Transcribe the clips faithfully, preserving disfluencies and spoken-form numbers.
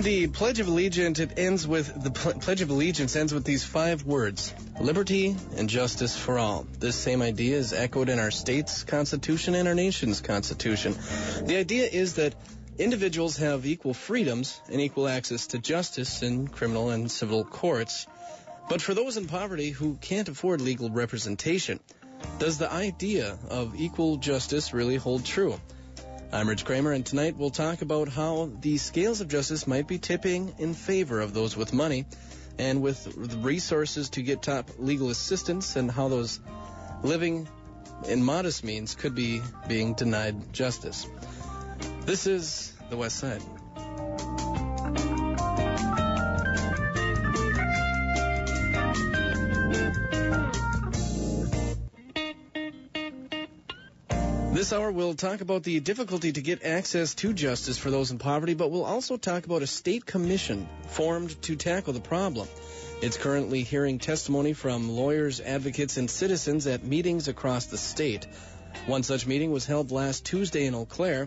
In the Pledge of Allegiance, it ends with the Pledge of Allegiance ends with these five words: liberty and justice for all. This same idea is echoed in our state's constitution and our nation's constitution. The idea is that individuals have equal freedoms and equal access to justice in criminal and civil courts. But for those in poverty who can't afford legal representation, does the idea of equal justice really hold true? I'm Rich Kramer, and tonight we'll talk about how the scales of justice might be tipping in favor of those with money and with the resources to get top legal assistance, and how those living in modest means could be being denied justice. This is The West Side. This hour, we'll talk about the difficulty to get access to justice for those in poverty, but we'll also talk about a state commission formed to tackle the problem. It's currently hearing testimony from lawyers, advocates, and citizens at meetings across the state. One such meeting was held last Tuesday in Eau Claire,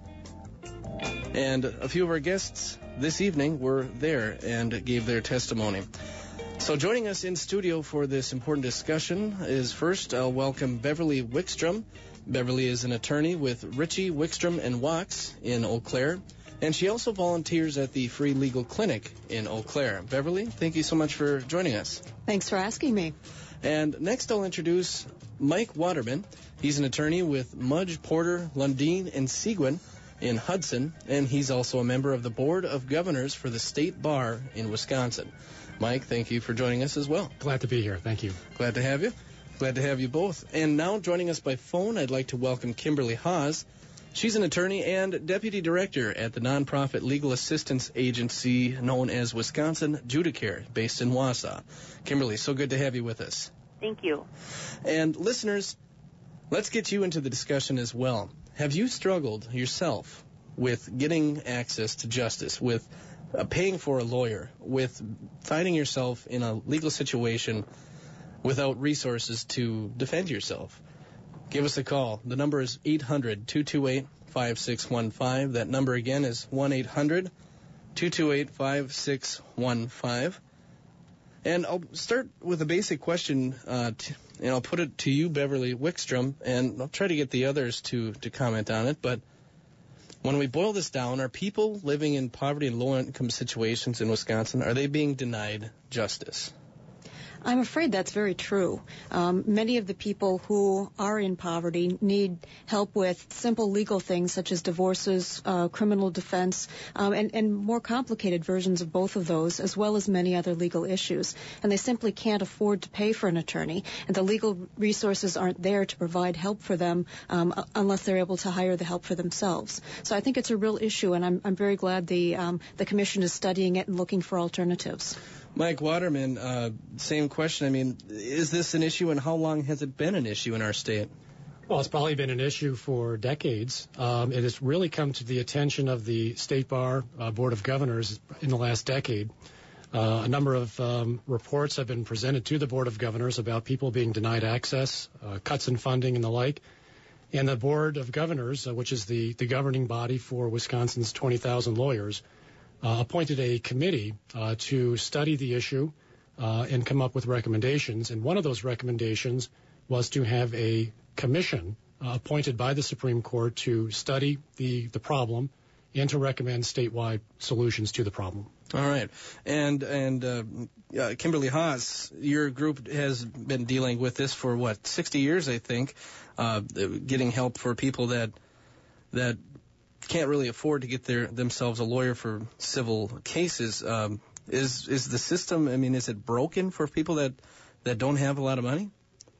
and a few of our guests this evening were there and gave their testimony. So joining us in studio for this important discussion is, first, I'll welcome Beverly Wickstrom. Beverly is an attorney with Ritchie, Wickstrom, and Wachs in Eau Claire, and she also volunteers at the Free Legal Clinic in Eau Claire. Beverly, thank you so much for joining us. Thanks for asking me. And next I'll introduce Mike Waterman. He's an attorney with Mudge, Porter, Lundeen, and Seguin in Hudson, and he's also a member of the Board of Governors for the State Bar in Wisconsin. Mike, thank you for joining us as well. Glad to be here. Thank you. Glad to have you. Glad to have you both. And now joining us by phone, I'd like to welcome Kimberly Haas. She's an attorney and deputy director at the nonprofit legal assistance agency known as Wisconsin Judicare, based in Wausau. Kimberly, so good to have you with us. Thank you. And listeners, let's get you into the discussion as well. Have you struggled yourself with getting access to justice, with uh, paying for a lawyer, with finding yourself in a legal situation without resources to defend yourself? Give us a call. The number is eight hundred, two two eight, five six one five. That number again is one eight hundred, two two eight, five six one five. And I'll start with a basic question, uh, t- and I'll put it to you, Beverly Wickstrom, and I'll try to get the others to, to comment on it. But when we boil this down, are people living in poverty and low-income situations in Wisconsin, are they being denied justice? I'm afraid that's very true. Um, many of the people who are in poverty need help with simple legal things such as divorces, uh, criminal defense, um, and, and more complicated versions of both of those, as well as many other legal issues. And they simply can't afford to pay for an attorney, and the legal resources aren't there to provide help for them um, unless they're able to hire the help for themselves. So I think it's a real issue, and I'm, I'm very glad the um, the commission is studying it and looking for alternatives. Mike Waterman, uh, same question. I mean, is this an issue, and how long has it been an issue in our state? Well, it's probably been an issue for decades. Um, it has really come to the attention of the State Bar uh, Board of Governors in the last decade. Uh, a number of um, reports have been presented to the Board of Governors about people being denied access, uh, cuts in funding, and the like. And the Board of Governors, uh, which is the, the governing body for Wisconsin's twenty thousand lawyers, Uh, appointed a committee uh, to study the issue uh, and come up with recommendations. And one of those recommendations was to have a commission uh, appointed by the Supreme Court to study the, the problem and to recommend statewide solutions to the problem. All right. And and uh, uh, Kimberly Haas, your group has been dealing with this for, what, sixty years, I think, uh, getting help for people that that can't really afford to get their themselves a lawyer for civil cases. Um, is is the system, I mean, is it broken for people that, that don't have a lot of money?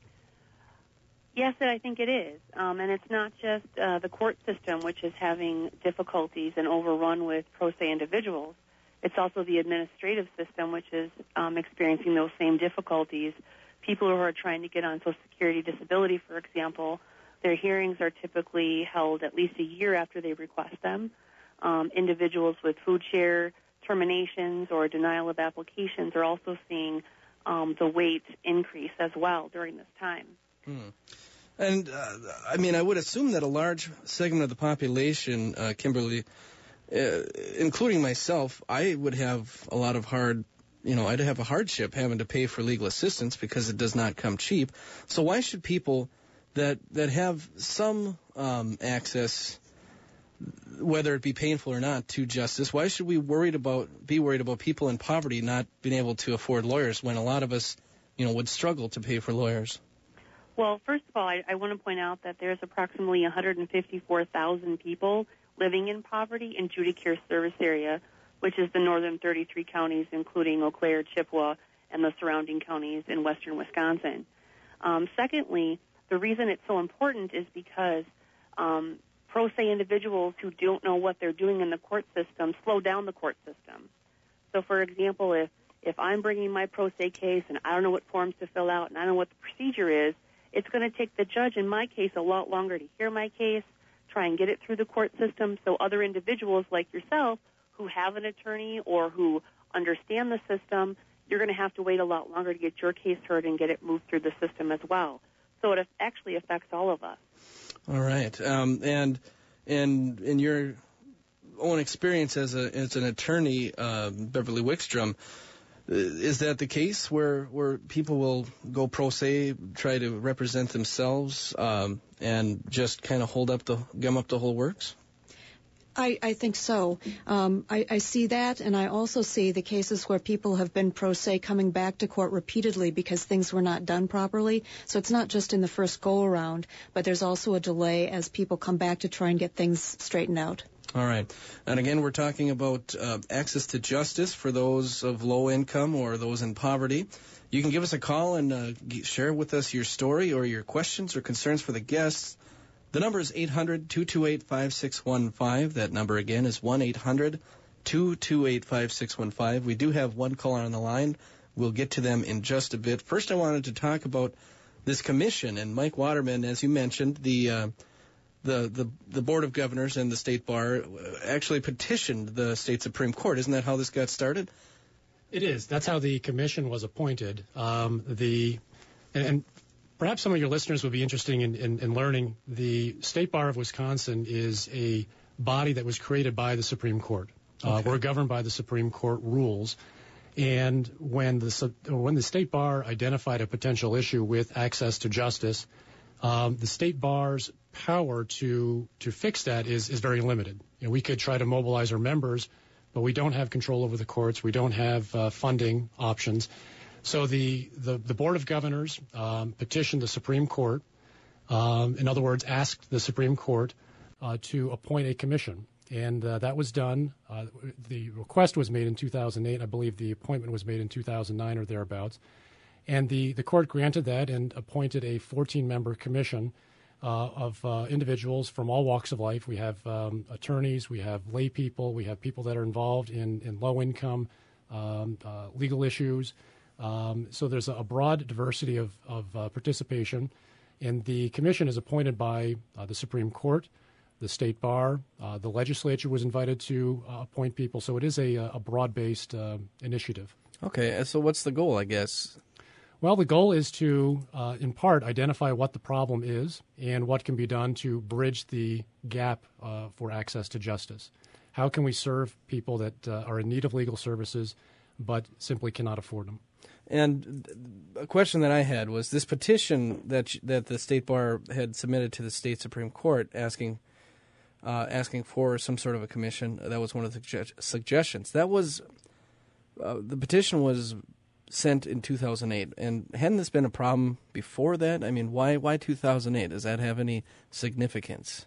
Yes, I think it is. Um, and it's not just uh, the court system, which is having difficulties and overrun with pro se individuals. It's also the administrative system, which is um, experiencing those same difficulties. People who are trying to get on Social Security disability, for example, their hearings are typically held at least a year after they request them. Um, individuals with food share terminations or denial of applications are also seeing um, the wait increase as well during this time. Hmm. And, uh, I mean, I would assume that a large segment of the population, uh, Kimberly, uh, including myself, I would have a lot of hard, you know, I'd have a hardship having to pay for legal assistance because it does not come cheap. So why should people that that have some um, access, whether it be painful or not, to justice, why should we worried about be worried about people in poverty not being able to afford lawyers when a lot of us, you know, would struggle to pay for lawyers? Well, first of all, I, I want to point out that there's approximately one hundred fifty-four thousand people living in poverty in Judicare's service area, which is the northern thirty-three counties, including Eau Claire, Chippewa, and the surrounding counties in western Wisconsin. Um, secondly, the reason it's so important is because um, pro se individuals who don't know what they're doing in the court system slow down the court system. So, for example, if, if I'm bringing my pro se case and I don't know what forms to fill out and I don't know what the procedure is, it's going to take the judge in my case a lot longer to hear my case, try and get it through the court system, so other individuals like yourself who have an attorney or who understand the system, you're going to have to wait a lot longer to get your case heard and get it moved through the system as well. So it actually affects all of us. All right. Um, and and in your own experience as a as an attorney, uh, Beverly Wickstrom, is that the case where where people will go pro se, try to represent themselves, um, and just kind of hold up the gum up the whole works? I, I think so. Um, I, I see that, and I also see the cases where people have been pro se coming back to court repeatedly because things were not done properly. So it's not just in the first go-around, but there's also a delay as people come back to try and get things straightened out. All right. And again, we're talking about uh, access to justice for those of low income or those in poverty. You can give us a call and uh, share with us your story or your questions or concerns for the guests. The number is eight hundred, two two eight, five six one five. That number again is one eight hundred, two two eight, five six one five. We do have one caller on the line. We'll get to them in just a bit. First, I wanted to talk about this commission. And Mike Waterman, as you mentioned, the uh, the, the the Board of Governors and the State Bar actually petitioned the State Supreme Court. Isn't that how this got started? It is. That's how the commission was appointed. Um, the and, and perhaps some of your listeners would be interested in, in, in learning the State Bar of Wisconsin is a body that was created by the Supreme Court. Uh, okay. We're governed by the Supreme Court rules. And when the when the State Bar identified a potential issue with access to justice, um, the State Bar's power to to fix that is, is very limited. You know, we could try to mobilize our members, but we don't have control over the courts. We don't have uh, funding options. So the, the, the Board of Governors um, petitioned the Supreme Court, um, in other words, asked the Supreme Court uh, to appoint a commission. And uh, that was done. Uh, the request was made in two thousand eight. I believe the appointment was made in two thousand nine or thereabouts. And the, the court granted that and appointed a fourteen-member commission uh, of uh, individuals from all walks of life. We have um, attorneys, we have lay people, we have people that are involved in, in low-income um, uh, legal issues. Um, so there's a broad diversity of, of uh, participation, and the commission is appointed by uh, the Supreme Court, the State Bar, uh, the legislature was invited to uh, appoint people, so it is a, a broad-based uh, initiative. Okay, so what's the goal, I guess? Well, the goal is to, uh, in part, identify what the problem is and what can be done to bridge the gap uh, for access to justice. How can we serve people that uh, are in need of legal services but simply cannot afford them? And a question that I had was this petition that that the State Bar had submitted to the State Supreme Court asking uh, asking for some sort of a commission. That was one of the suggestions. That was uh, the petition was sent in two thousand eight. And hadn't this been a problem before that? I mean, why why two thousand eight? Does that have any significance?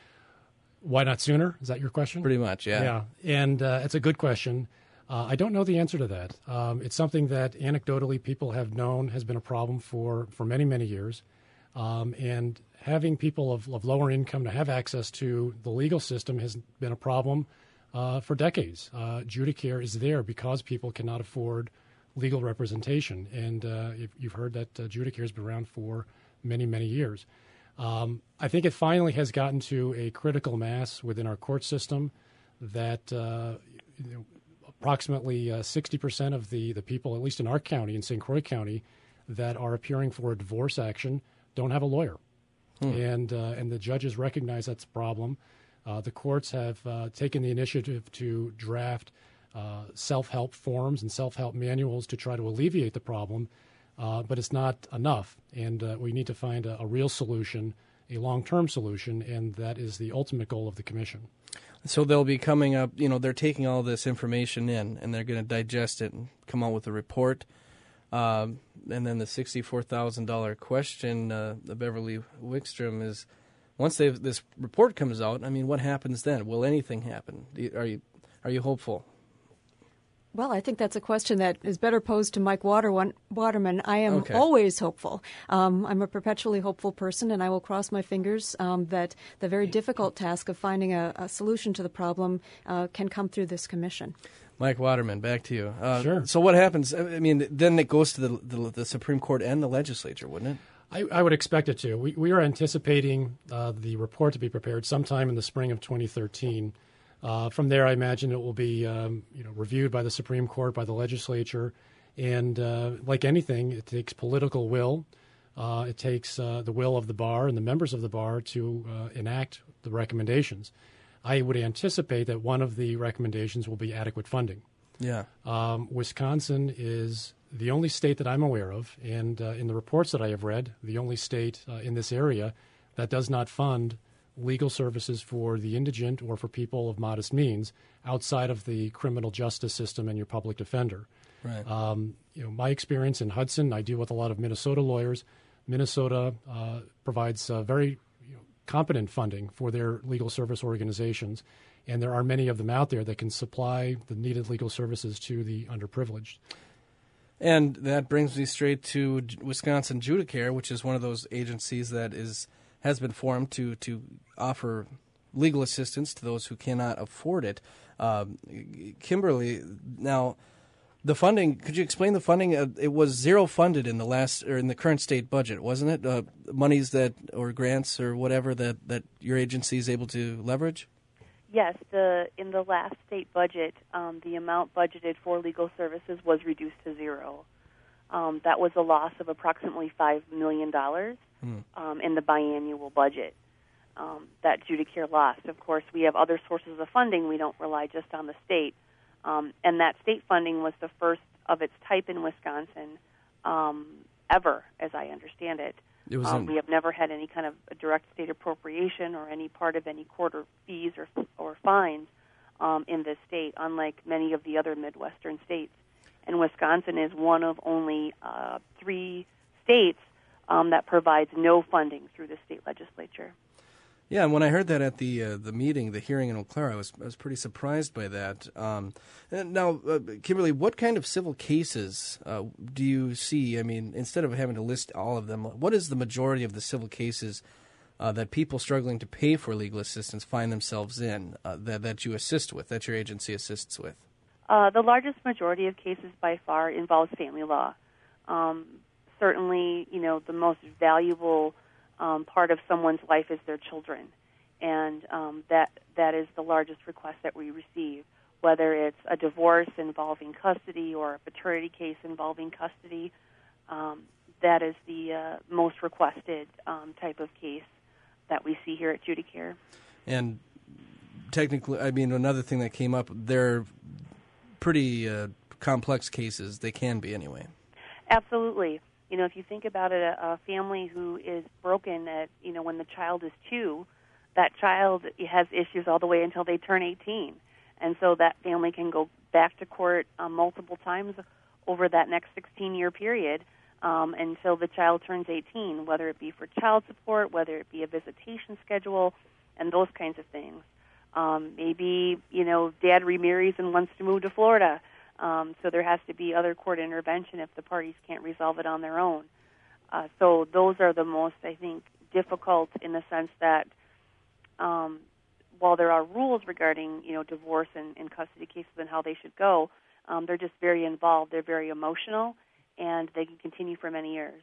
Why not sooner? Is that your question? Pretty much, yeah. Yeah, and uh, it's a good question. Uh, I don't know the answer to that. Um, it's something that anecdotally people have known has been a problem for, for many, many years. Um, and having people of, of lower income to have access to the legal system has been a problem uh, for decades. Uh, Judicare is there because people cannot afford legal representation. And uh, if you've heard that uh, Judicare has been around for many, many years. Um, I think it finally has gotten to a critical mass within our court system that uh, you know, approximately uh, sixty percent of the, the people, at least in our county, in Saint Croix County, that are appearing for a divorce action don't have a lawyer. Hmm. And uh, and the judges recognize that's a problem. Uh, the courts have uh, taken the initiative to draft uh, self-help forms and self-help manuals to try to alleviate the problem, uh, but it's not enough, and uh, we need to find a, a real solution, a long-term solution, and that is the ultimate goal of the commission. So they'll be coming up, you know, they're taking all this information in, and they're going to digest it and come out with a report. Um, and then the sixty-four thousand dollars question, uh, the Beverly Wickstrom, is once they've, this report comes out, I mean, what happens then? Will anything happen? Do you, are you are you hopeful? Well, I think that's a question that is better posed to Mike Water- Waterman. I am okay. always hopeful. Um, I'm a perpetually hopeful person, and I will cross my fingers um, that the very difficult task of finding a, a solution to the problem uh, can come through this commission. Mike Waterman, back to you. Uh, sure. So what happens? I mean, then it goes to the, the, the Supreme Court and the legislature, wouldn't it? I, I would expect it to. We, we are anticipating uh, the report to be prepared sometime in the spring of twenty thirteen. Uh, from there, I imagine it will be um, you know, reviewed by the Supreme Court, by the legislature, and uh, like anything, it takes political will. Uh, it takes uh, the will of the bar and the members of the bar to uh, enact the recommendations. I would anticipate that one of the recommendations will be adequate funding. Yeah. Um, Wisconsin is the only state that I'm aware of, and uh, in the reports that I have read, the only state uh, in this area that does not fund legal services for the indigent or for people of modest means outside of the criminal justice system and your public defender. Right. Um, you know, my experience in Hudson, I deal with a lot of Minnesota lawyers. Minnesota uh, provides uh, very you know, competent funding for their legal service organizations, and there are many of them out there that can supply the needed legal services to the underprivileged. And that brings me straight to Wisconsin Judicare, which is one of those agencies that is has been formed to, to offer legal assistance to those who cannot afford it. Um, Kimberly, now the funding. Could you explain the funding? Uh, it was zero funded in the last or in the current state budget, wasn't it? Uh, monies that or grants or whatever that, that your agency is able to leverage. Yes, the in the last state budget, um, the amount budgeted for legal services was reduced to zero. Um, that was a loss of approximately five million dollars mm. um, in the biannual budget um, that Judicare lost. Of course, we have other sources of funding. We don't rely just on the state. Um, and that state funding was the first of its type in Wisconsin um, ever, as I understand it. It was um, in- we have never had any kind of a direct state appropriation or any part of any court or fees or, or fines um, in this state, unlike many of the other Midwestern states. And Wisconsin is one of only uh, three states um, that provides no funding through the state legislature. Yeah, and when I heard that at the uh, the meeting, the hearing in Eau Claire, I was I was pretty surprised by that. Um, and now, uh, Kimberly, what kind of civil cases uh, do you see? I mean, instead of having to list all of them, what is the majority of the civil cases uh, that people struggling to pay for legal assistance find themselves in uh, that that you assist with, that your agency assists with? Uh, the largest majority of cases by far involves family law. Um, certainly, you know, the most valuable um, part of someone's life is their children, and um, that that is the largest request that we receive, whether it's a divorce involving custody or a paternity case involving custody. Um, that is the uh, most requested um, type of case that we see here at Judicare. And technically, I mean, another thing that came up, they're pretty uh, complex cases. They can be anyway. Absolutely. You know, if you think about it, a, a family who is broken at, you know, when the child is two, that child has issues all the way until they turn eighteen. And so that family can go back to court um, multiple times over that next sixteen-year period um, until the child turns eighteen, whether it be for child support, whether it be a visitation schedule, and those kinds of things. Um, maybe, you know, dad remarries and wants to move to Florida, um, so there has to be other court intervention if the parties can't resolve it on their own. Uh, so those are the most, I think, difficult in the sense that um, while there are rules regarding, you know, divorce and, and custody cases and how they should go, um, they're just very involved. They're very emotional, and they can continue for many years.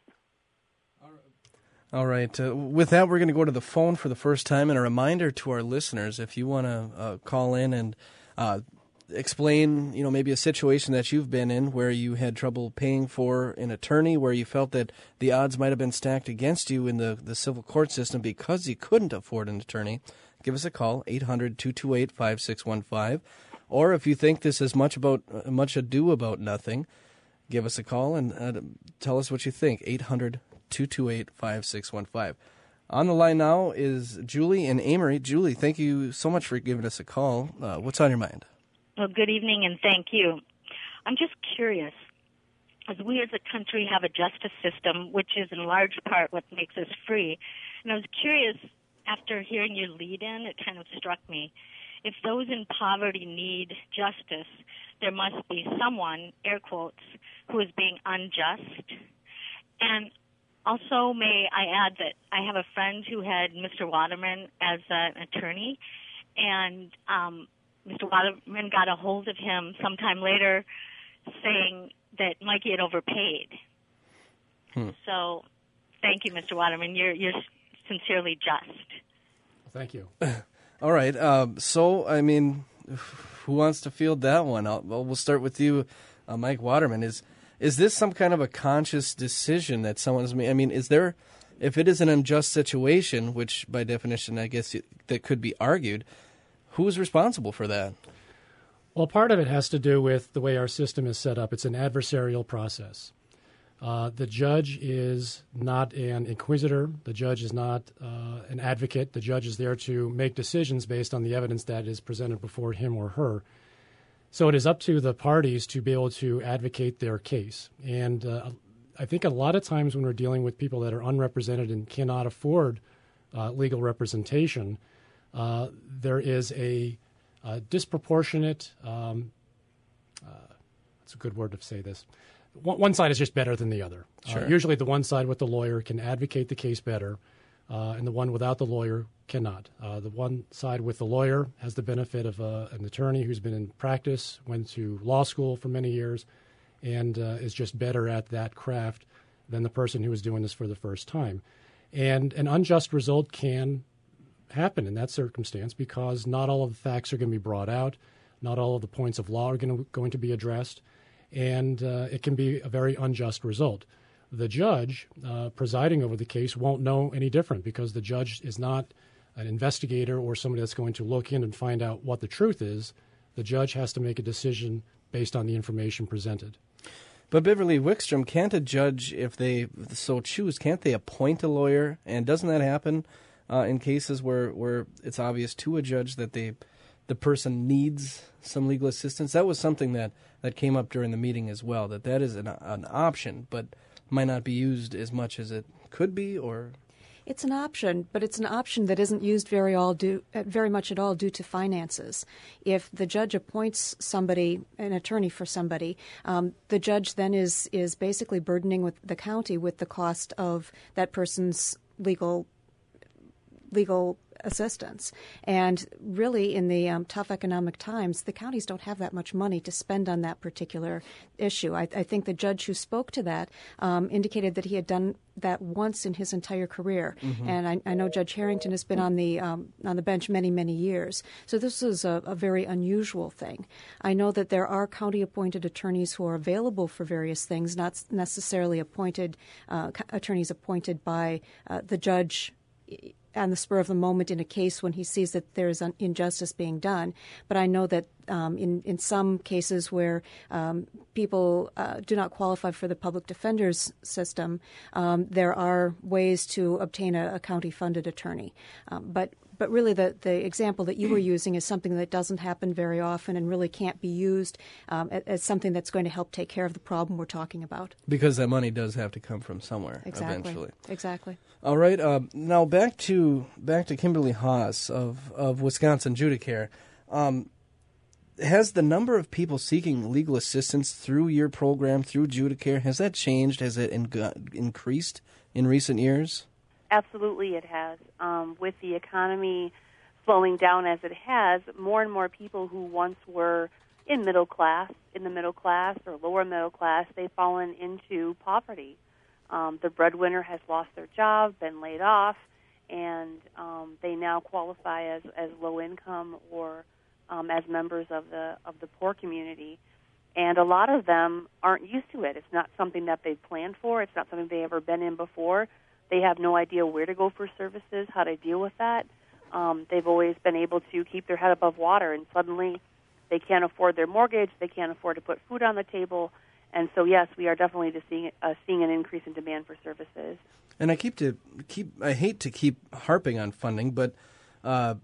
All right. Uh, with that, we're going to go to the phone for the first time. And a reminder to our listeners, if you want to uh, call in and uh, explain, you know, maybe a situation that you've been in where you had trouble paying for an attorney, where you felt that the odds might have been stacked against you in the, the civil court system because you couldn't afford an attorney, give us a call, eight hundred, two two eight, five six one five. Or if you think this is much about uh, much ado about nothing, give us a call and uh, tell us what you think, eight hundred, two two eight, five six one five. On the line now is Julie in Amory. Julie, thank you so much for giving us a call. Uh, what's on your mind? Well, good evening, and thank you. I'm just curious, as we as a country have a justice system, which is in large part what makes us free, and I was curious, after hearing your lead-in, it kind of struck me, if those in poverty need justice, there must be someone, air quotes, who is being unjust. And also, may I add that I have a friend who had Mister Waterman as an attorney, and um, Mister Waterman got a hold of him sometime later saying that Mikey had overpaid. Hmm. So thank you, Mister Waterman. You're, you're sincerely just. Thank you. All right. Um, so, I mean, who wants to field that one? I'll, well, we'll start with you, uh, Mike Waterman. Is is this some kind of a conscious decision that someone's made? I mean, is there, if it is an unjust situation, which by definition I guess you, that could be argued, who's responsible for that? Well, part of it has to do with the way our system is set up. It's an adversarial process. Uh, the judge is not an inquisitor. The judge is not uh, an advocate. The judge is there to make decisions based on the evidence that is presented before him or her. So it is up to the parties to be able to advocate their case. And uh, I think a lot of times when we're dealing with people that are unrepresented and cannot afford uh, legal representation, uh, there is a, a disproportionate, um, uh, that's a good word to say this, one, one side is just better than the other. Sure. Uh, usually the one side with the lawyer can advocate the case better, uh, and the one without the lawyer cannot. Uh, the one side with the lawyer has the benefit of uh, an attorney who's been in practice, went to law school for many years, and uh, is just better at that craft than the person who is doing this for the first time. And an unjust result can happen in that circumstance because not all of the facts are going to be brought out, not all of the points of law are going to, going to be addressed, and uh, it can be a very unjust result. The judge uh, presiding over the case won't know any different because the judge is not an investigator or somebody that's going to look in and find out what the truth is. The judge has to make a decision based on the information presented. But Beverly Wickstrom, can't a judge, if they so choose, can't they appoint a lawyer? And doesn't that happen uh, in cases where, where it's obvious to a judge that they, the person needs some legal assistance? That was something that, that came up during the meeting as well, that that is an, an option, but might not be used as much as it could be, or... It's an option, but it's an option that isn't used very all due, very much at all due to finances. If the judge appoints somebody, an attorney for somebody, um, the judge then is is basically burdening with the county with the cost of that person's legal legal assistance. And really, in the um, tough economic times, the counties don't have that much money to spend on that particular issue. I, I think the judge who spoke to that um, indicated that he had done that once in his entire career. Mm-hmm. And I, I know Judge Harrington has been on the um, on the bench many, many years. So this is a, a very unusual thing. I know that there are county-appointed attorneys who are available for various things, not necessarily appointed uh, attorneys appointed by uh, the judge on the spur of the moment in a case when he sees that there is an injustice being done. But I know that um, in, in some cases where um, people uh, do not qualify for the public defender's system, um, there are ways to obtain a, a county-funded attorney. Um, but But really, the, the example that you were using is something that doesn't happen very often and really can't be used um, as, as something that's going to help take care of the problem we're talking about. Because that money does have to come from somewhere exactly. eventually. Exactly. All right. Uh, now back to back to Kimberly Haas of, of Wisconsin Judicare. Um, has the number of people seeking legal assistance through your program, through Judicare, has that changed? Has it in, increased in recent years? Absolutely it has. Um, with the economy slowing down as it has, more and more people who once were in middle class, in the middle class or lower middle class, they've fallen into poverty. Um, the breadwinner has lost their job, been laid off, and um, they now qualify as, as low income or um, as members of the of the poor community. And a lot of them aren't used to it. It's not something that they've planned for. It's not something they've ever been in before. They have no idea where to go for services, how to deal with that. um, they've always been able to keep their head above water, and suddenly they can't afford their mortgage, they can't afford to put food on the table, and so yes, we are definitely just seeing uh, seeing an increase in demand for services. And I keep to keep I hate to keep harping on funding, but uh,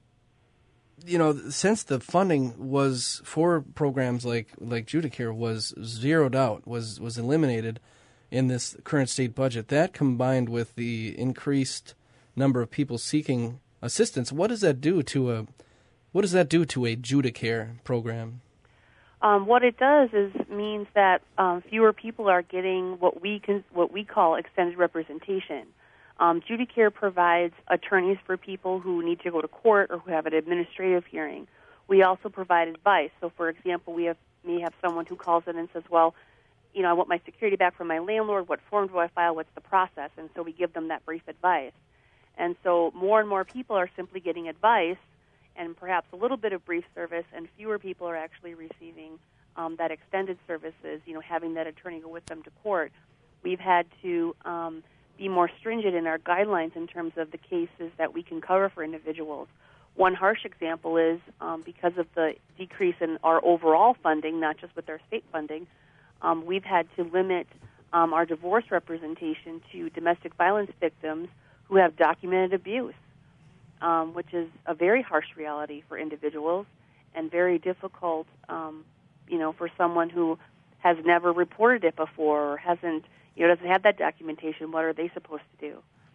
you know, since the funding was for programs like like Judicare was zeroed out, was was eliminated in this current state budget, that combined with the increased number of people seeking assistance, what does that do to a what does that do to a Judicare program? Um, what it does is means that um, fewer people are getting what we can, what we call extended representation. Um, Judicare provides attorneys for people who need to go to court or who have an administrative hearing. We also provide advice. So, for example, we have may have someone who calls in and says, "Well, you know, I want my security back from my landlord. What form do I file? What's the process?" And so we give them that brief advice. And so more and more people are simply getting advice and perhaps a little bit of brief service, and fewer people are actually receiving um, that extended services, you know, having that attorney go with them to court. We've had to um, be more stringent in our guidelines in terms of the cases that we can cover for individuals. One harsh example is um, because of the decrease in our overall funding, not just with our state funding, um, we've had to limit um, our divorce representation to domestic violence victims who have documented abuse. Um, which is a very harsh reality for individuals and very difficult, um, you know, for someone who has never reported it before or hasn't, you know, doesn't have that documentation. What are they supposed to do?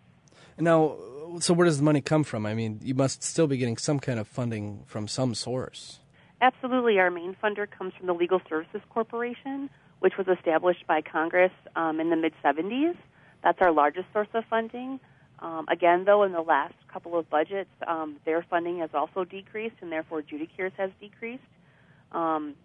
Now, so where does the money come from? I mean, you must still be getting some kind of funding from some source. Absolutely. Our main funder comes from the Legal Services Corporation, which was established by Congress um, in the mid seventies. That's our largest source of funding. Um, again, though, in the last couple of budgets, um, their funding has also decreased, and therefore Judicare's has decreased. Um,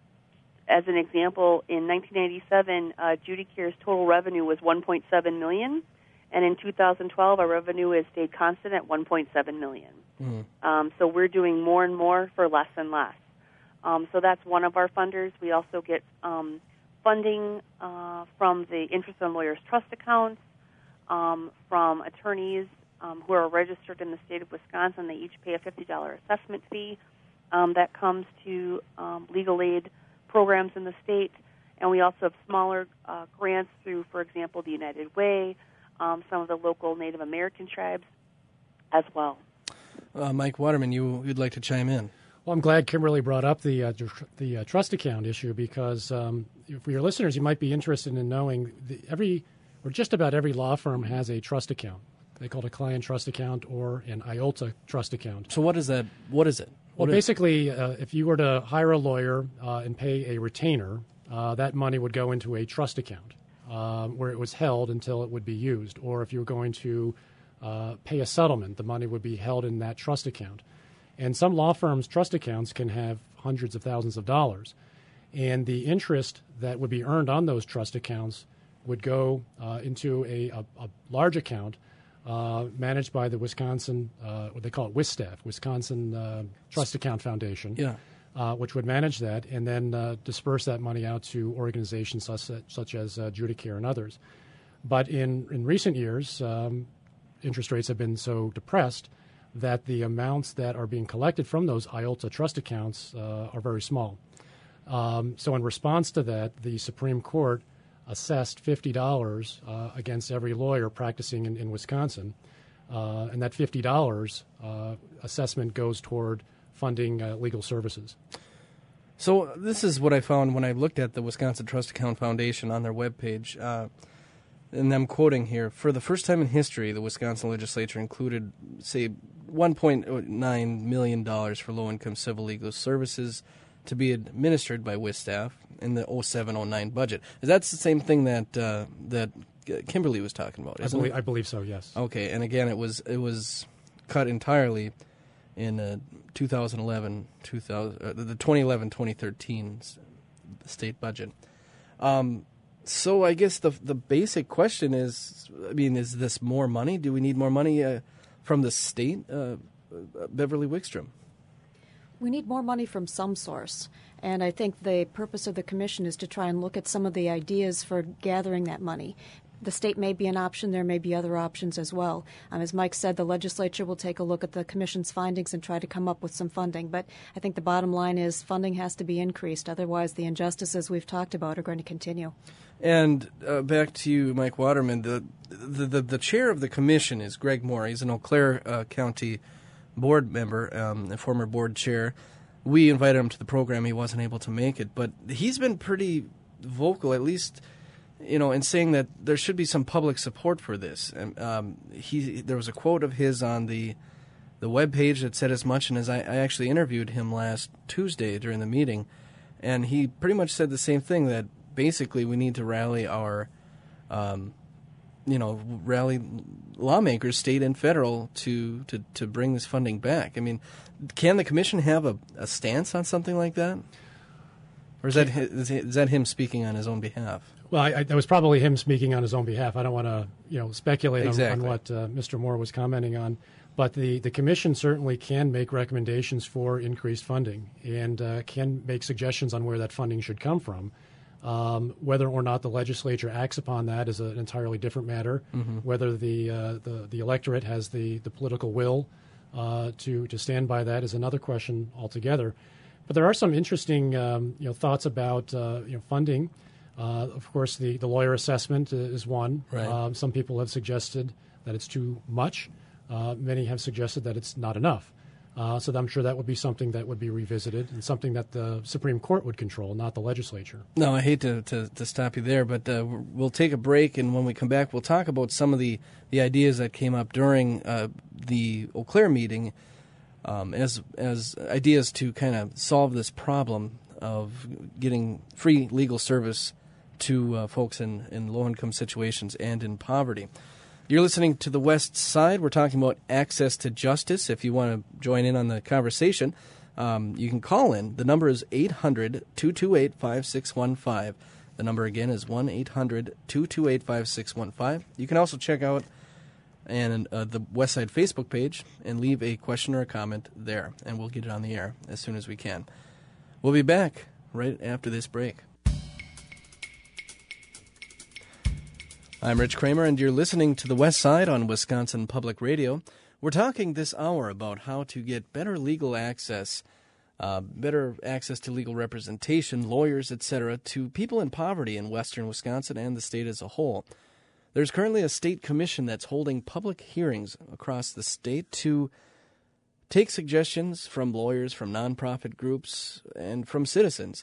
as an example, in nineteen ninety-seven, uh, Judicare's total revenue was one point seven million dollars, and in two thousand twelve, our revenue has stayed constant at one point seven million dollars. Mm-hmm. Um, so we're doing more and more for less and less. Um, so that's one of our funders. We also get um, funding uh, from the Interest on Lawyers Trust accounts. Um, from attorneys um, who are registered in the state of Wisconsin. They each pay a fifty dollars assessment fee. Um, that comes to um, legal aid programs in the state. And we also have smaller uh, grants through, for example, the United Way, um, some of the local Native American tribes as well. Uh, Mike Waterman, you, you'd like to chime in? Well, I'm glad Kimberly brought up the uh, the uh, trust account issue because um, for your listeners, you might be interested in knowing the, every or just about every law firm has a trust account. They call it a client trust account or an I O L T A trust account. So what is that? What is it? Well, what basically, uh, if you were to hire a lawyer uh, and pay a retainer, uh, that money would go into a trust account uh, where it was held until it would be used. Or if you were going to uh, pay a settlement, the money would be held in that trust account. And some law firms' trust accounts can have hundreds of thousands of dollars. And the interest that would be earned on those trust accounts would go uh, into a, a, a large account uh, managed by the Wisconsin, uh, what they call it WisStaff, Wisconsin uh, Trust Account Foundation, yeah. uh, which would manage that and then uh, disperse that money out to organizations such, such as uh, Judicare and others. But in, in recent years, um, interest rates have been so depressed that the amounts that are being collected from those I O L T A trust accounts uh, are very small. Um, so in response to that, the Supreme Court assessed fifty dollars uh, against every lawyer practicing in, in Wisconsin. Uh, and that fifty dollars uh, assessment goes toward funding uh, legal services. So this is what I found when I looked at the Wisconsin Trust Account Foundation on their webpage. Uh, and I'm quoting here, for the first time in history, the Wisconsin legislature included, say, one point nine million dollars for low-income civil legal services to be administered by WisStaff in the oh seven oh nine budget. That's the same thing that uh, that Kimberly was talking about, isn't I believe, it? I believe so, yes. Okay, and again, it was it was cut entirely in uh, two thousand eleven, two thousand, uh, the twenty eleven twenty thirteen state budget. Um, so I guess the the basic question is, I mean, is this more money? Do we need more money uh, from the state, uh, Beverly Wickstrom? We need more money from some source, and I think the purpose of the commission is to try and look at some of the ideas for gathering that money. the state may be an option. There may be other options as well. Um, as Mike said, the legislature will take a look at the commission's findings and try to come up with some funding. But I think the bottom line is funding has to be increased. Otherwise, the injustices we've talked about are going to continue. And uh, back to you, Mike Waterman. The, the the the chair of the commission is Greg Moore. He's an Eau Claire uh, County board member, um, a former board chair. We invited him to the program. He wasn't able to make it, but he's been pretty vocal, at least, you know, in saying that there should be some public support for this. And um, he there was a quote of his on the the webpage that said as much. And as I, I actually interviewed him last Tuesday during the meeting, and he pretty much said the same thing, that basically we need to rally our, um, you know, rally lawmakers, state and federal, to, to, to bring this funding back. I mean, can the commission have a, a stance on something like that? Or is that, is, is that him speaking on his own behalf? Well, I, I, that was probably him speaking on his own behalf. I don't want to, you know, speculate exactly. on, on what uh, Mister Moore was commenting on. But the, the commission certainly can make recommendations for increased funding and uh, can make suggestions on where that funding should come from. Um, whether or not the legislature acts upon that is an entirely different matter. Mm-hmm. Whether the, uh, the the electorate has the, the political will uh, to to stand by that is another question altogether. But there are some interesting um, you know thoughts about uh, you know funding. Uh, of course, the, the lawyer assessment is one. Right. Um, some people have suggested that it's too much. Uh, many have suggested that it's not enough. Uh, so I'm sure that would be something that would be revisited and something that the Supreme Court would control, not the legislature. No, I hate to, to, to stop you there, but uh, we'll take a break, and when we come back, we'll talk about some of the, the ideas that came up during uh, the Eau Claire meeting um, as as ideas to kind of solve this problem of getting free legal service to uh, folks in, in low-income situations and in poverty. You're listening to The West Side. We're talking about access to justice. If you want to join in on the conversation, um, you can call in. The number is eight hundred, two two eight, five six one five. The number again is one eight hundred, two two eight, five six one five. You can also check out and uh, the West Side Facebook page and leave a question or a comment there, and we'll get it on the air as soon as we can. We'll be back right after this break. I'm Rich Kramer, and you're listening to The West Side on Wisconsin Public Radio. We're talking this hour about how to get better legal access, uh, better access to legal representation, lawyers, et cetera, to people in poverty in western Wisconsin and the state as a whole. There's currently a state commission that's holding public hearings across the state to take suggestions from lawyers, from nonprofit groups, and from citizens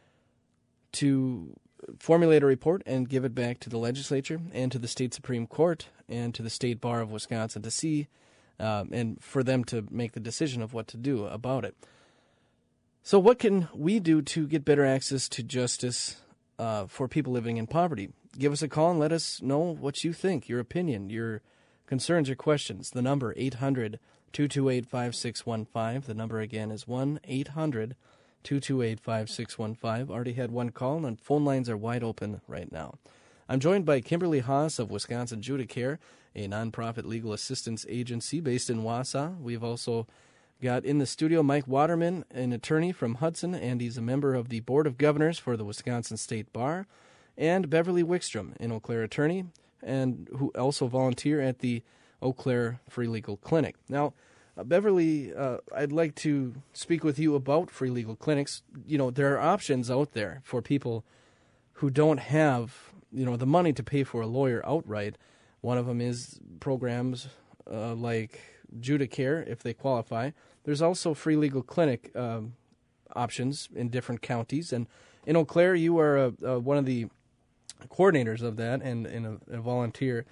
to formulate a report and give it back to the legislature and to the state Supreme Court and to the State Bar of Wisconsin to see um, and for them to make the decision of what to do about it. So what can we do to get better access to justice uh, for people living in poverty? Give us a call and let us know what you think, your opinion, your concerns or questions. The number eight hundred, two two eight, five six one five. The number again is one eight hundred, two two eight, five six one five. Already had one call, and phone lines are wide open right now. I'm joined by Kimberly Haas of Wisconsin Judicare, a nonprofit legal assistance agency based in Wausau. We've also got in the studio Mike Waterman, an attorney from Hudson, and he's a member of the Board of Governors for the Wisconsin State Bar, and Beverly Wickstrom, an Eau Claire attorney, and who also volunteer at the Eau Claire Free Legal Clinic. Now, Uh, Beverly, uh, I'd like to speak with you about free legal clinics. You know, there are options out there for people who don't have, you know, the money to pay for a lawyer outright. One of them is programs uh, like Judicare, if they qualify. There's also free legal clinic um, options in different counties. And in Eau Claire, you are a, a, one of the coordinators of that and, and a, a volunteer.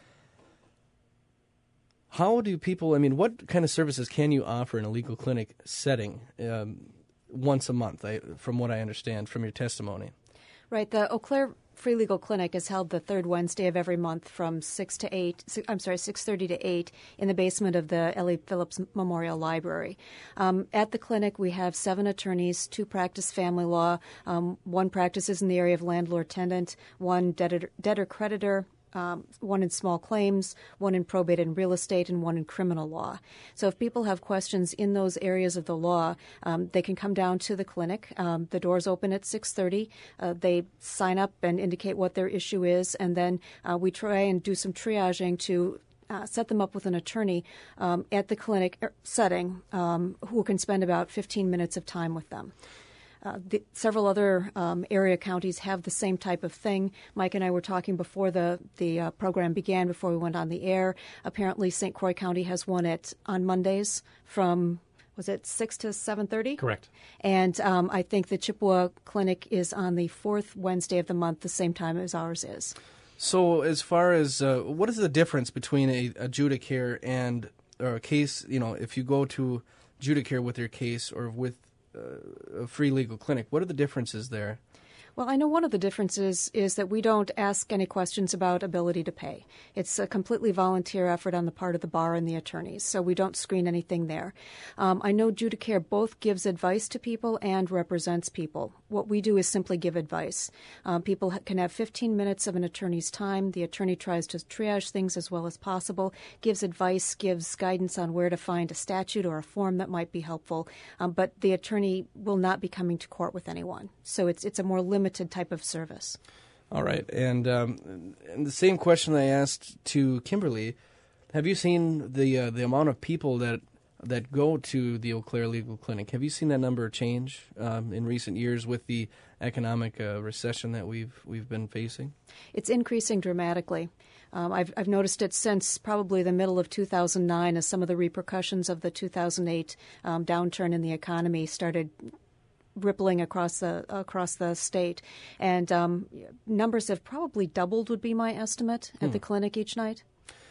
How do people, I mean, what kind of services can you offer in a legal clinic setting um, once a month, I, from what I understand from your testimony? Right. The Eau Claire Free Legal Clinic is held the third Wednesday of every month from six to eight, I'm sorry, six thirty to eight in the basement of the Ellie Phillips Memorial Library. Um, at the clinic, we have seven attorneys, two practice family law, um, one practices in the area of landlord-tenant, one debtor-creditor, um, one in small claims, one in probate and real estate, and one in criminal law. So if people have questions in those areas of the law, um, they can come down to the clinic. Um, the doors open at six thirty. Uh, they sign up and indicate what their issue is, and then uh, we try and do some triaging to Uh, set them up with an attorney um, at the clinic setting um, who can spend about fifteen minutes of time with them. Uh, the, several other um, area counties have the same type of thing. Mike and I were talking before the, the uh, program began, before we went on the air. Apparently Saint Croix County has one at on Mondays from, was it six to seven thirty? Correct. And um, I think the Chippewa Clinic is on the fourth Wednesday of the month, the same time as ours is. So as far as uh, what is the difference between a, a Judicare and or a case, you know, if you go to Judicare with your case or with uh, a free legal clinic, what are the differences there? Well, I know one of the differences is that we don't ask any questions about ability to pay. It's a completely volunteer effort on the part of the bar and the attorneys, so we don't screen anything there. Um, I know Judicare both gives advice to people and represents people. What we do is simply give advice. Um, people can have fifteen minutes of an attorney's time. The attorney tries to triage things as well as possible, gives advice, gives guidance on where to find a statute or a form that might be helpful, um, but the attorney will not be coming to court with anyone. So it's it's a more limited limited type of service. All right. And, um, and the same question I asked to Kimberly, have you seen the uh, the amount of people that that go to the Eau Claire Legal Clinic? Have you seen that number change um, in recent years with the economic uh, recession that we've we've been facing? It's increasing dramatically. Um, I've, I've noticed it since probably the middle of two thousand nine as some of the repercussions of the two thousand eight um, downturn in the economy started rippling across the across the state, and um, numbers have probably doubled, would be my estimate, at hmm. the clinic each night.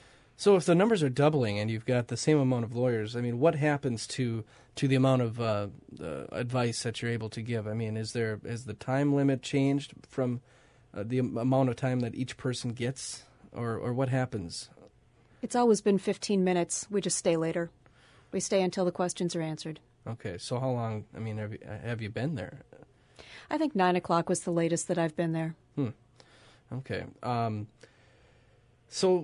So if the numbers are doubling and you've got the same amount of lawyers, I mean, what happens to to the amount of uh, uh, advice that you're able to give? I mean, is there has the time limit changed from uh, the amount of time that each person gets, or or what happens? It's always been fifteen minutes. We just stay later. We stay until the questions are answered. Okay, so how long, I mean, have you, have you been there? I think nine o'clock was the latest that I've been there. Hmm. Okay. Um, so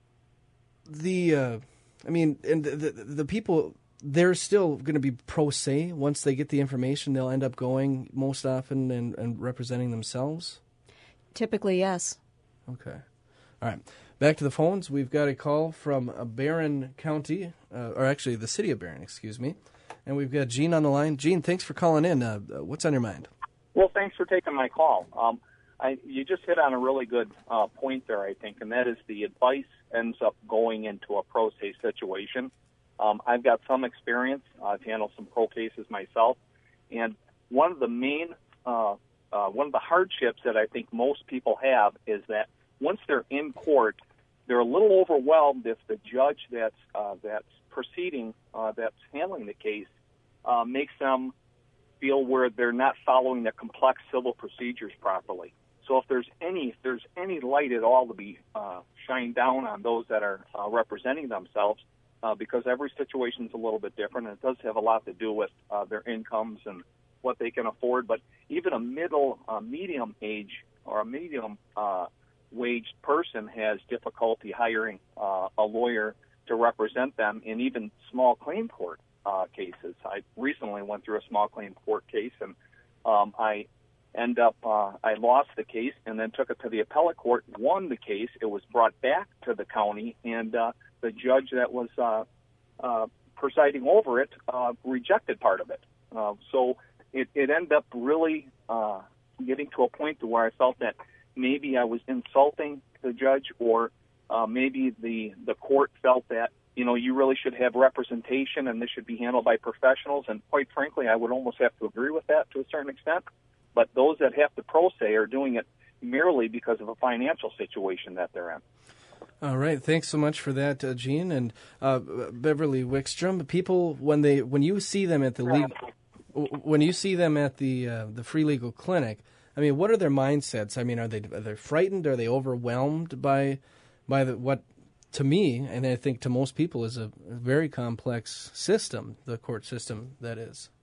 the, uh, I mean, and the, the, the people, they're still going to be pro se once they get the information. They'll end up going most often and, and representing themselves? Typically, yes. Okay. All right. Back to the phones. We've got a call from uh, Barron County, uh, or actually the city of Barron, excuse me. And we've got Gene on the line. Gene, thanks for calling in. Uh, what's on your mind? Well, thanks for taking my call. Um, I, you just hit on a really good uh, point there, I think, and that is the advice ends up going into a pro se situation. Um, I've got some experience. I've handled some pro cases myself. And one of the main, uh, uh, one of the hardships that I think most people have is that once they're in court, they're a little overwhelmed if the judge that's uh, that's proceeding, uh, that's handling the case, uh, makes them feel where they're not following the complex civil procedures properly. So if there's any if there's any light at all to be uh, shined down on those that are uh, representing themselves, uh, because every situation is a little bit different, and it does have a lot to do with uh, their incomes and what they can afford. But even a middle, uh, medium age or a medium uh, waged person has difficulty hiring uh, a lawyer to represent them in even small claim court uh, cases. I recently went through a small claim court case, and um, I end up uh, I lost the case and then took it to the appellate court, won the case. It was brought back to the county, and uh, the judge that was uh, uh, presiding over it uh, rejected part of it. Uh, so it, it ended up really uh, getting to a point to where I felt that maybe I was insulting the judge, or Uh, maybe the, the court felt that, you know, you really should have representation and this should be handled by professionals. And quite frankly, I would almost have to agree with that to a certain extent. But those that have to pro se are doing it merely because of a financial situation that they're in. All right. Thanks so much for that, uh, Gene. And uh, Beverly Wickstrom, people, when they when you see them at the legal, when you see them at the uh, the free legal clinic, I mean, what are their mindsets? I mean, are they are they frightened? Are they overwhelmed by by the, what, to me, and I think to most people, is a very complex system, the court system, that is?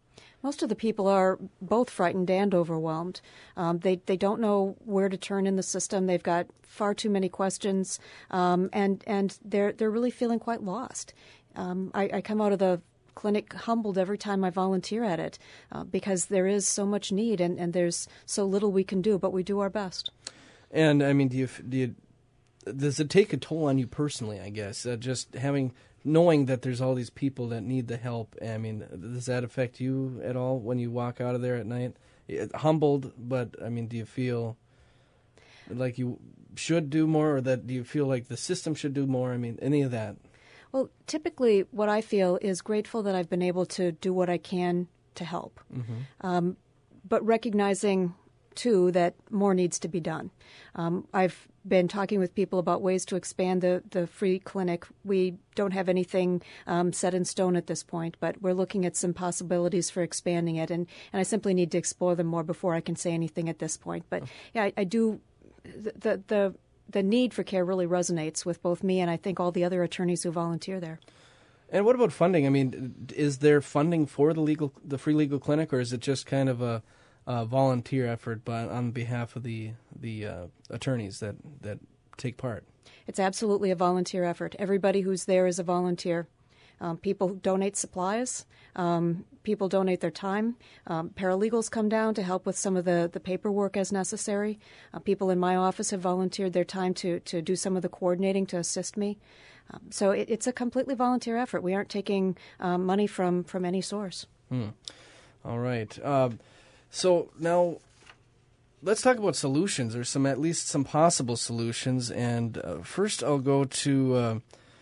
Most of the people are both frightened and overwhelmed. Um, they they don't know where to turn in the system. They've got far too many questions, um, and and they're they're really feeling quite lost. Um, I, I come out of the clinic humbled every time I volunteer at it uh, because there is so much need and, and there's so little we can do, but we do our best. And I mean, do you do you, does it take a toll on you personally? I guess uh, just having. Knowing that there's all these people that need the help, I mean, does that affect you at all when you walk out of there at night? Humbled, but, I mean, do you feel like you should do more, or that do you feel like the system should do more? I mean, any of that? Well, typically what I feel is grateful that I've been able to do what I can to help, mm-hmm. um, but recognizing, too, that more needs to be done. Um, I've been talking with people about ways to expand the, the free clinic. We don't have anything um, set in stone at this point, but we're looking at some possibilities for expanding it, and, and I simply need to explore them more before I can say anything at this point. But yeah, I, I do the, the the need for care really resonates with both me and I think all the other attorneys who volunteer there. And what about funding? I mean, is there funding for the legal the free legal clinic, or is it just kind of a Uh, volunteer effort by, on behalf of the the uh, attorneys that, that take part? It's absolutely a volunteer effort. Everybody who's there is a volunteer. Um, people donate supplies. Um, people donate their time. Um, paralegals come down to help with some of the, the paperwork as necessary. Uh, people in my office have volunteered their time to, to do some of the coordinating to assist me. Um, so it, it's a completely volunteer effort. We aren't taking um, money from, from any source. Hmm. All right. Uh, So now, let's talk about solutions. There's some, at least some possible solutions. And uh, first, I'll go to uh,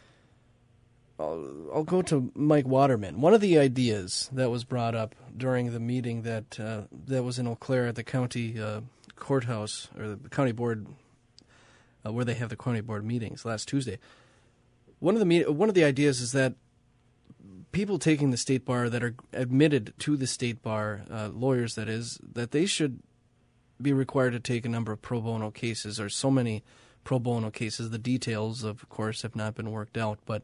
I'll, I'll go to Mike Waterman. One of the ideas that was brought up during the meeting that uh, that was in Eau Claire at the county uh, courthouse or the county board, uh, where they have the county board meetings last Tuesday. One of the me- one of the ideas is that people taking the state bar that are admitted to the state bar, uh, lawyers that is, that they should be required to take a number of pro bono cases, or so many pro bono cases. The details, of course, have not been worked out. But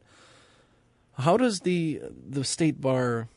how does the the state bar,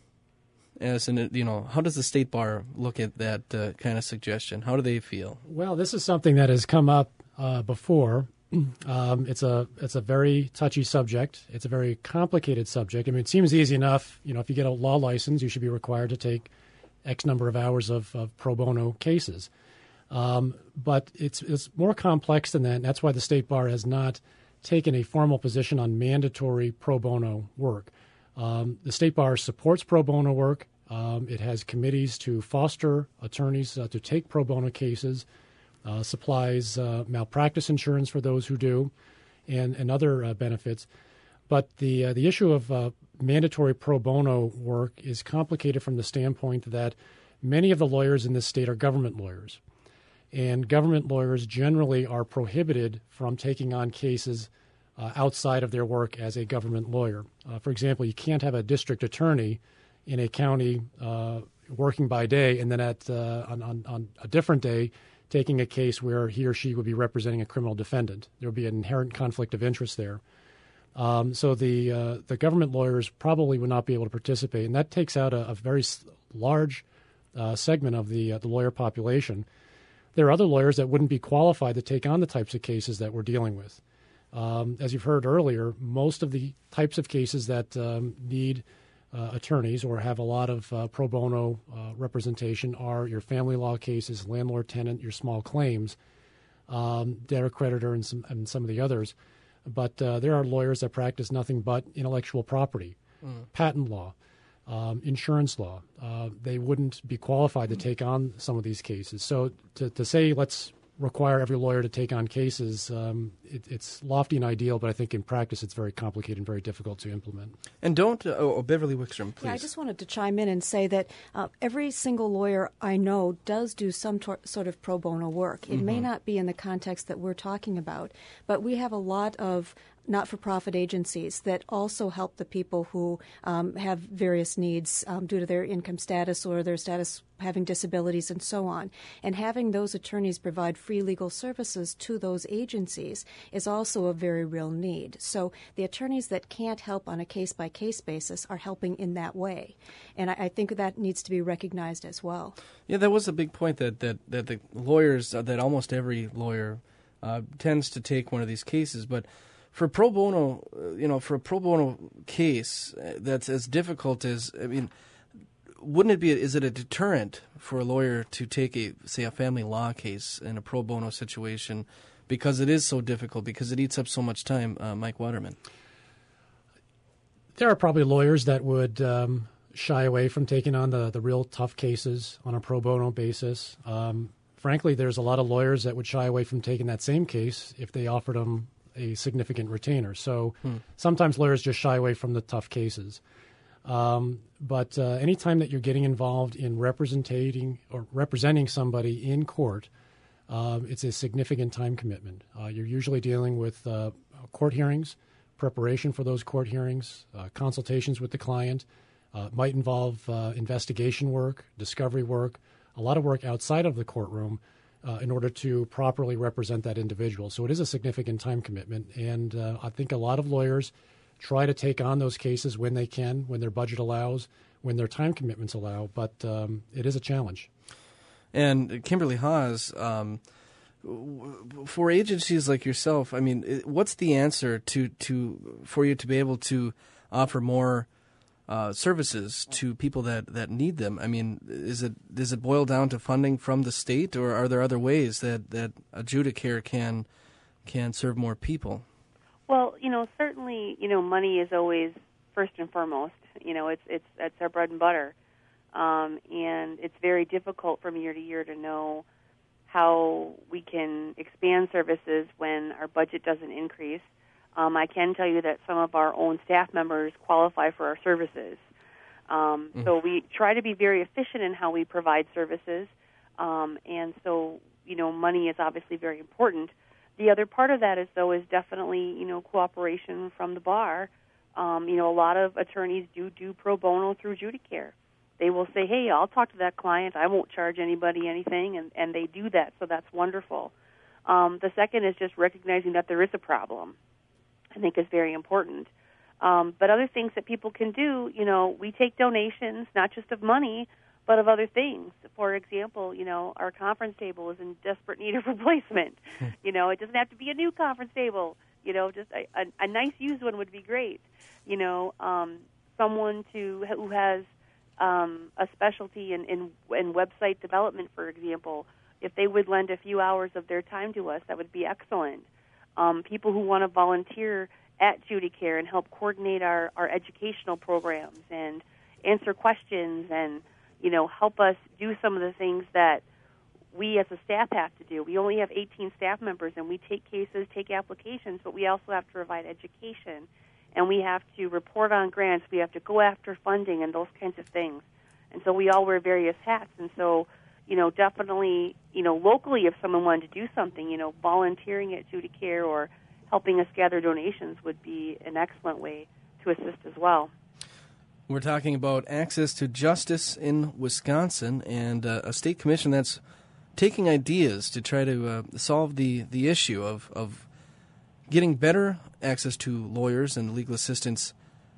as in, you know, how does the state bar look at that uh, kind of suggestion? How do they feel? Well, this is something that has come up uh, before. Um, it's a it's a very touchy subject. It's a very complicated subject. I mean, it seems easy enough. You know, if you get a law license, you should be required to take X number of hours of, of pro bono cases. Um, but it's it's more complex than that, and that's why the state bar has not taken a formal position on mandatory pro bono work. Um, the state bar supports pro bono work. Um, it has committees to foster attorneys uh, to take pro bono cases. Uh, supplies uh, malpractice insurance for those who do, and, and other uh, benefits. But the uh, the issue of uh, mandatory pro bono work is complicated from the standpoint that many of the lawyers in this state are government lawyers. And government lawyers generally are prohibited from taking on cases uh, outside of their work as a government lawyer. Uh, for example, you can't have a district attorney in a county uh, working by day and then at uh, on, on, on a different day taking a case where he or she would be representing a criminal defendant. There would be an inherent conflict of interest there. Um, so the uh, the government lawyers probably would not be able to participate, and that takes out a, a very large uh, segment of the uh, the lawyer population. There are other lawyers that wouldn't be qualified to take on the types of cases that we're dealing with. Um, as you've heard earlier, most of the types of cases that um, need uh, attorneys or have a lot of uh, pro bono uh, representation are your family law cases, landlord-tenant, your small claims, um, debtor-creditor, and some, and some of the others. But uh, there are lawyers that practice nothing but intellectual property, mm. patent law, um, insurance law. Uh, they wouldn't be qualified to take on some of these cases. So to, to say let's require every lawyer to take on cases, um, it, it's lofty and ideal, but I think in practice it's very complicated and very difficult to implement. And don't, uh, oh, Beverly Wickstrom, please. Yeah, I just wanted to chime in and say that uh, every single lawyer I know does do some tor- sort of pro bono work. It mm-hmm. may not be in the context that we're talking about, but we have a lot of not-for-profit agencies that also help the people who um, have various needs um, due to their income status or their status having disabilities and so on. And having those attorneys provide free legal services to those agencies is also a very real need. So the attorneys that can't help on a case-by-case basis are helping in that way. And I, I think that needs to be recognized as well. Yeah, that was a big point, that, that, that the lawyers, uh, that almost every lawyer uh, tends to take one of these cases. But for pro bono, uh, you know, for a pro bono case uh, that's as difficult as, I mean, wouldn't it be, is it a deterrent for a lawyer to take a, say, a family law case in a pro bono situation because it is so difficult, because it eats up so much time? Uh, Mike Waterman. There are probably lawyers that would um, shy away from taking on the, the real tough cases on a pro bono basis. Um, frankly, there's a lot of lawyers that would shy away from taking that same case if they offered them a significant retainer. So hmm. sometimes lawyers just shy away from the tough cases. Um, but uh, anytime that you're getting involved in representing or representing somebody in court, um, it's a significant time commitment. Uh, you're usually dealing with uh, court hearings, preparation for those court hearings, uh, consultations with the client. Uh, it might involve uh, investigation work, discovery work, a lot of work outside of the courtroom uh, in order to properly represent that individual. So it is a significant time commitment, and uh, I think a lot of lawyers try to take on those cases when they can, when their budget allows, when their time commitments allow, but um, it is a challenge. And Kimberly Hawes, um, for agencies like yourself, I mean, what's the answer to, to for you to be able to offer more uh, services to people that, that need them? I mean, is it does it boil down to funding from the state, or are there other ways that, that Adjudicare can can serve more people? Well, you know, certainly, you know, money is always first and foremost. You know, it's it's it's our bread and butter, um, and it's very difficult from year to year to know how we can expand services when our budget doesn't increase. Um, I can tell you that some of our own staff members qualify for our services, um, mm. so we try to be very efficient in how we provide services, um, and so you know, money is obviously very important. The other part of that is, though, is definitely, you know, cooperation from the bar. Um, you know, a lot of attorneys do do pro bono through Judicare. They will say, hey, I'll talk to that client. I won't charge anybody anything, and, and they do that, so that's wonderful. Um, the second is just recognizing that there is a problem, I think is very important. Um, but other things that people can do, you know, we take donations, not just of money, but of other things. For example, you know, our conference table is in desperate need of replacement. You know, it doesn't have to be a new conference table. You know, just a, a, a nice used one would be great. You know, um, someone to who has um, a specialty in, in, in website development, for example, if they would lend a few hours of their time to us, that would be excellent. Um, people who want to volunteer at Judicare and help coordinate our, our educational programs and answer questions and you know, help us do some of the things that we as a staff have to do. We only have eighteen staff members, and we take cases, take applications, but we also have to provide education, and we have to report on grants. We have to go after funding and those kinds of things. And so we all wear various hats. And so, you know, definitely, you know, locally, if someone wanted to do something, you know, volunteering at Judicare or helping us gather donations would be an excellent way to assist as well. We're talking about access to justice in Wisconsin and uh, a state commission that's taking ideas to try to uh, solve the, the issue of, of getting better access to lawyers and legal assistance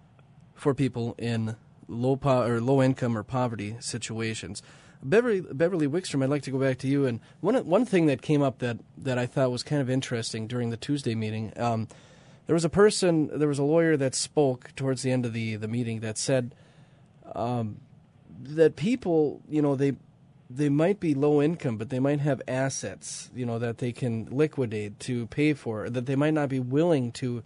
for people in low po- or low income or poverty situations. Beverly, Beverly Wickstrom, I'd like to go back to you. And one one thing that came up that, that I thought was kind of interesting during the Tuesday meeting. Um, There was a person, there was a lawyer that spoke towards the end of the, the meeting that said um, that people, you know, they they might be low income, but they might have assets, you know, that they can liquidate to pay for, that they might not be willing to,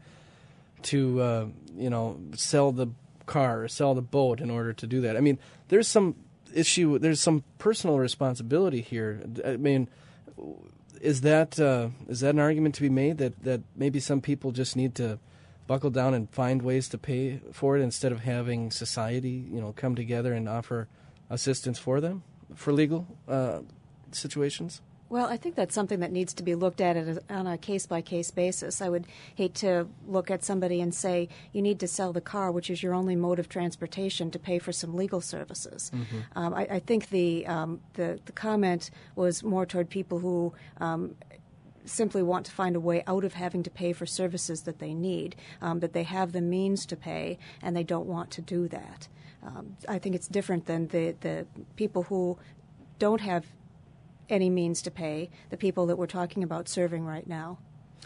to uh, you know, sell the car or sell the boat in order to do that. I mean, there's some issue, there's some personal responsibility here. I mean, Is that uh, is that an argument to be made that, that maybe some people just need to buckle down and find ways to pay for it instead of having society, you know, come together and offer assistance for them for legal uh, situations? Well, I think that's something that needs to be looked at on a case-by-case basis. I would hate to look at somebody and say, you need to sell the car, which is your only mode of transportation, to pay for some legal services. Mm-hmm. Um, I, I think the, um, the the comment was more toward people who um, simply want to find a way out of having to pay for services that they need, um, that they have the means to pay, and they don't want to do that. Um, I think it's different than the, the people who don't have any means to pay, the people that we're talking about serving right now.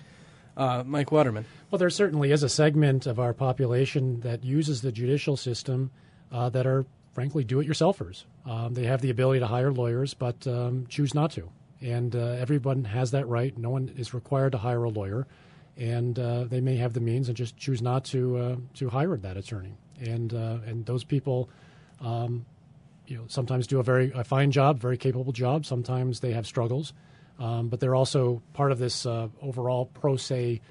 Uh, Mike Waterman. Well, there certainly is a segment of our population that uses the judicial system uh, that are, frankly, do-it-yourselfers. Um, they have the ability to hire lawyers, but um, choose not to. And uh, everyone has that right. No one is required to hire a lawyer, and uh, they may have the means and just choose not to uh, to hire that attorney. And uh, and those people, um, you know, sometimes do a very a fine job, very capable job. Sometimes they have struggles, um, but they're also part of this uh, overall pro se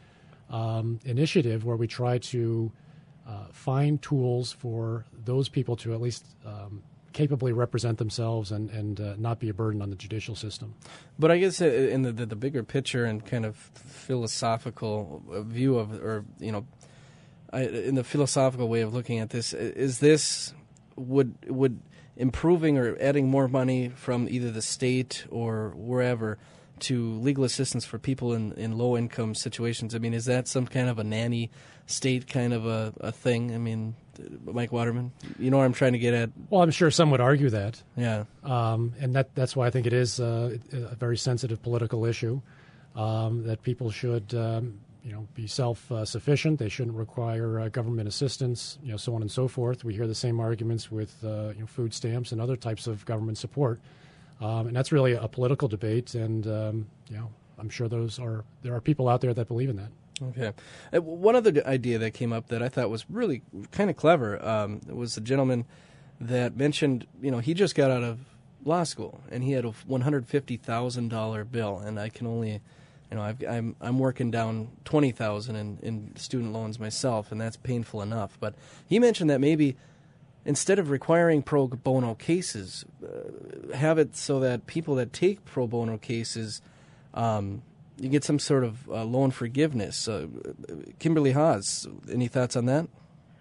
um, initiative where we try to uh, find tools for those people to at least um, capably represent themselves and, and uh, not be a burden on the judicial system. But I guess in the, the, the bigger picture and kind of philosophical view of, or, you know, I, in the philosophical way of looking at this, is this, would would improving or adding more money from either the state or wherever to legal assistance for people in, in low-income situations, I mean, is that some kind of a nanny state kind of a, a thing? I mean, Mike Waterman, you know what I'm trying to get at? Well, I'm sure some would argue that. Yeah. Um, and that that's why I think it is uh, a very sensitive political issue, um, that people should, um, you know, be self-sufficient. They shouldn't require uh, government assistance, you know, so on and so forth. We hear the same arguments with uh, you know, food stamps and other types of government support. Um, and that's really a political debate. And, um, you know, I'm sure those are there are people out there that believe in that. Okay. Uh, one other idea that came up that I thought was really kind of clever um, was a gentleman that mentioned, you know, he just got out of law school and he had a one hundred fifty thousand dollars bill, and I can only, you know, I've, I'm I'm working down twenty thousand dollars in, in student loans myself, and that's painful enough. But he mentioned that maybe instead of requiring pro bono cases, uh, have it so that people that take pro bono cases, um, you get some sort of uh, loan forgiveness. Uh, Kimberly Haas, any thoughts on that?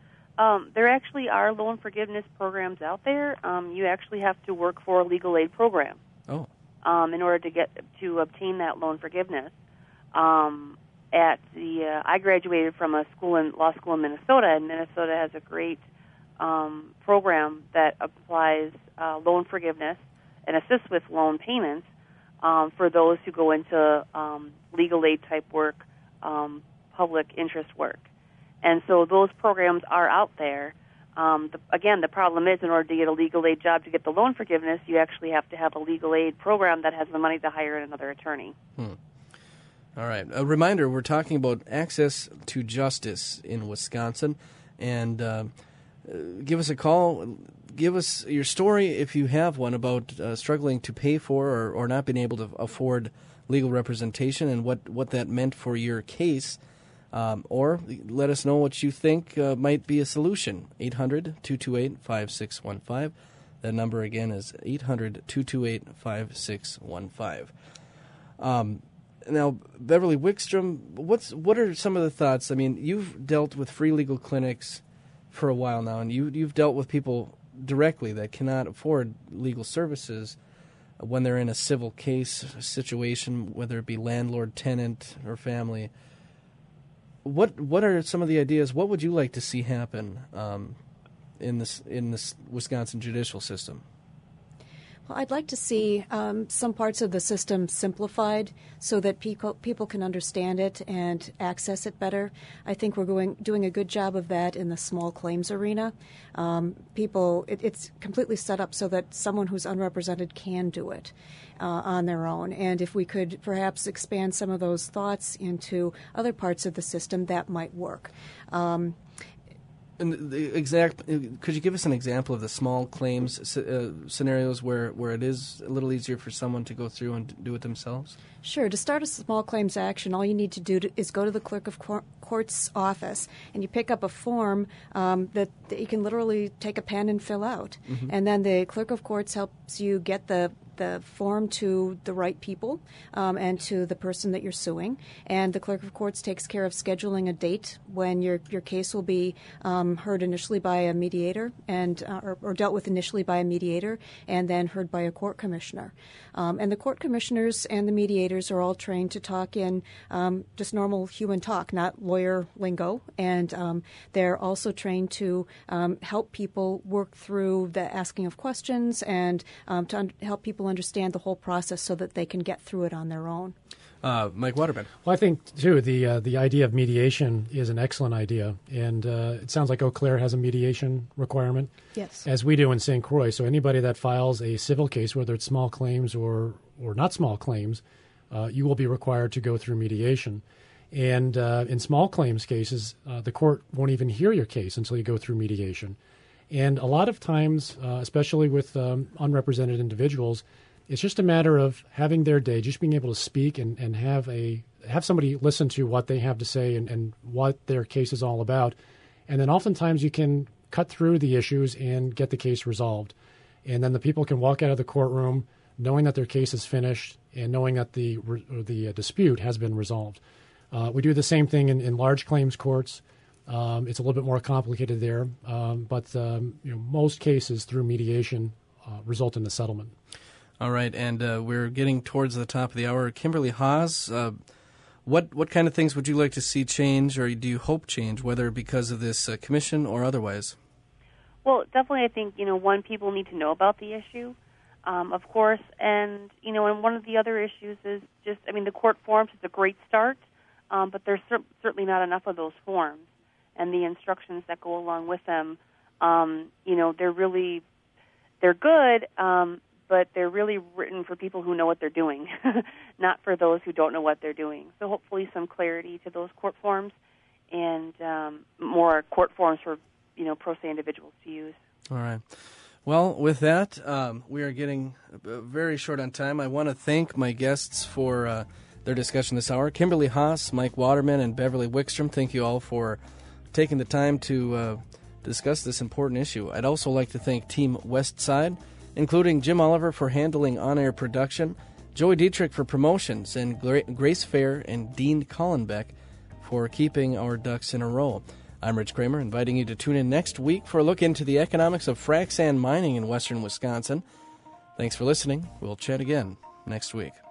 Um, there actually are loan forgiveness programs out there. Um, you actually have to work for a legal aid program Oh. um, in order to get to obtain that loan forgiveness. Um, at the uh, I graduated from a school in law school in Minnesota, and Minnesota has a great um, program that applies uh, loan forgiveness and assists with loan payments. Um, for those who go into um, legal aid type work, um, public interest work. And so those programs are out there. Um, the, again, the problem is in order to get a legal aid job to get the loan forgiveness, you actually have to have a legal aid program that has the money to hire another attorney. Hmm. All right. A reminder, we're talking about access to justice in Wisconsin. And uh, give us a call. Give us your story, if you have one, about uh, struggling to pay for or, or not being able to afford legal representation and what, what that meant for your case. Um, or let us know what you think uh, might be a solution. eight hundred, two two eight, five six one five. That number again is eight hundred, two two eight, five six one five. Um, now, Beverly Wickstrom, what's what are some of the thoughts? I mean, you've dealt with free legal clinics for a while now, and you, you've dealt with people directly that cannot afford legal services when they're in a civil case situation, whether it be landlord, tenant, or family. What what are some of the ideas? What would you like to see happen um, in this in this Wisconsin judicial system? Well, I'd like to see um, some parts of the system simplified so that people people can understand it and access it better. I think we're going doing a good job of that in the small claims arena. Um, people, it, it's completely set up so that someone who's unrepresented can do it uh, on their own. And if we could perhaps expand some of those thoughts into other parts of the system, that might work. Um, And the exact, could you give us an example of the small claims uh, scenarios where, where it is a little easier for someone to go through and do it themselves? Sure. To start a small claims action, all you need to do to, is go to the clerk of court, court's office, and you pick up a form um, that, that you can literally take a pen and fill out. Mm-hmm. And then the clerk of courts helps you get the the form to the right people um, and to the person that you're suing. And the clerk of courts takes care of scheduling a date when your your case will be um, heard initially by a mediator and uh, or, or dealt with initially by a mediator and then heard by a court commissioner. Um, and the court commissioners and the mediators are all trained to talk in um, just normal human talk, not lawyer lingo. And um, they're also trained to um, help people work through the asking of questions and um, to un- help people understand the whole process so that they can get through it on their own. Uh, Mike Waterman. Well, I think, too, the uh, the idea of mediation is an excellent idea. And uh, it sounds like Eau Claire has a mediation requirement. Yes. As we do in Saint Croix. So anybody that files a civil case, whether it's small claims or, or not small claims, uh, you will be required to go through mediation. And uh, in small claims cases, uh, the court won't even hear your case until you go through mediation. And a lot of times, uh, especially with um, unrepresented individuals, it's just a matter of having their day, just being able to speak and, and have a have somebody listen to what they have to say and, and what their case is all about. And then oftentimes you can cut through the issues and get the case resolved. And then the people can walk out of the courtroom knowing that their case is finished and knowing that the, the dispute has been resolved. Uh, we do the same thing in, in large claims courts. Um, it's a little bit more complicated there, um, but um, you know, most cases through mediation uh, result in a settlement. All right, and uh, we're getting towards the top of the hour. Kimberly Haas, uh, what what kind of things would you like to see change, or do you hope change, whether because of this uh, commission or otherwise? Well, definitely, I think you know, one, people need to know about the issue, um, of course, and you know, and one of the other issues is just, I mean, the court forms is a great start, um, but there's cer- certainly not enough of those forms, and the instructions that go along with them. Um, you know, they're really they're good. Um, but they're really written for people who know what they're doing, not for those who don't know what they're doing. So hopefully some clarity to those court forms and um, more court forms for, you know, pro se individuals to use. All right. Well, with that, um, we are getting very short on time. I want to thank my guests for uh, their discussion this hour. Kimberly Haas, Mike Waterman, and Beverly Wickstrom, thank you all for taking the time to uh, discuss this important issue. I'd also like to thank Team Westside, including Jim Oliver for handling on-air production, Joey Dietrich for promotions, and Grace Fair and Dean Collenbeck for keeping our ducks in a row. I'm Rich Kramer, inviting you to tune in next week for a look into the economics of frac sand mining in western Wisconsin. Thanks for listening. We'll chat again next week.